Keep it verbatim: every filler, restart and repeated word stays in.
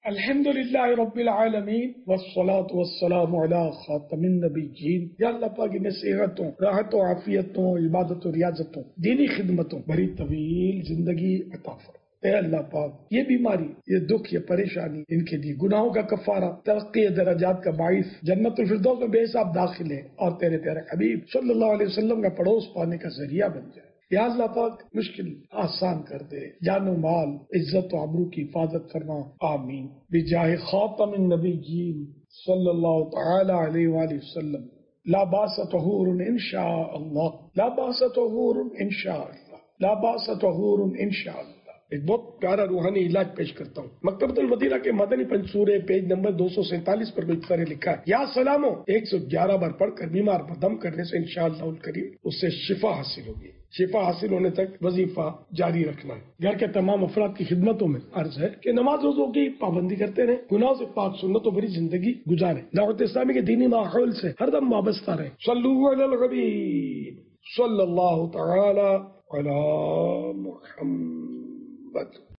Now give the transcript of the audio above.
الحمدللہ رب العالمین والصلاة والسلام علی خاتم النبیین۔ یا اللہ پاک انہیں صحتوں، راحت و عافیتوں، عبادت و ریاضتوں، دینی خدمتوں، بڑی طویل زندگی عطا فرما۔ اے اللہ پاک، یہ بیماری، یہ دکھ، یہ پریشانی، ان کے لیے گناہوں کا کفارہ، ترقی درجات کا باعث، جنت الفردوس میں بے حساب داخل ہے، اور تیرے پیارے حبیب صلی اللہ علیہ وسلم کا پڑوس پانے کا ذریعہ بن جائے۔ یا اللہ پاک مشکل آسان کر دے، جان و مال، عزت و عبرو کی حفاظت فرما، آمین۔ بجاہ خاتم النبیین صلی اللہ تعالی علیہ وآلہ وسلم۔ لا باس طہور انشاء اللہ، لا باس طہور انشاء اللہ، لا باس طہور انشاء اللہ۔ ایک بہت پیارا روحانی علاج پیش کرتا ہوں۔ مکتبۃ المدینہ کے مدنی پنصورے پیج نمبر دو سو سینتالیس پر اس طرح لکھا ہے، یا سلامو ایک سو گیارہ بار پڑھ کر بیمار پر دم کرنے سے انشاءاللہ الکریم اس سے شفا حاصل ہوگی۔ شفا حاصل ہونے تک وظیفہ جاری رکھنا ہے۔ گھر کے تمام افراد کی خدمتوں میں عرض ہے کہ نماز روزوں کی پابندی کرتے رہیں، گناہوں سے پاک سنتوں بھری زندگی گزاریں، دعوت اسلامی کے دینی ماحول سے ہر دم وابستہ رہیں۔ صلو علی الحبیب صلی اللہ تعالی علی محمد۔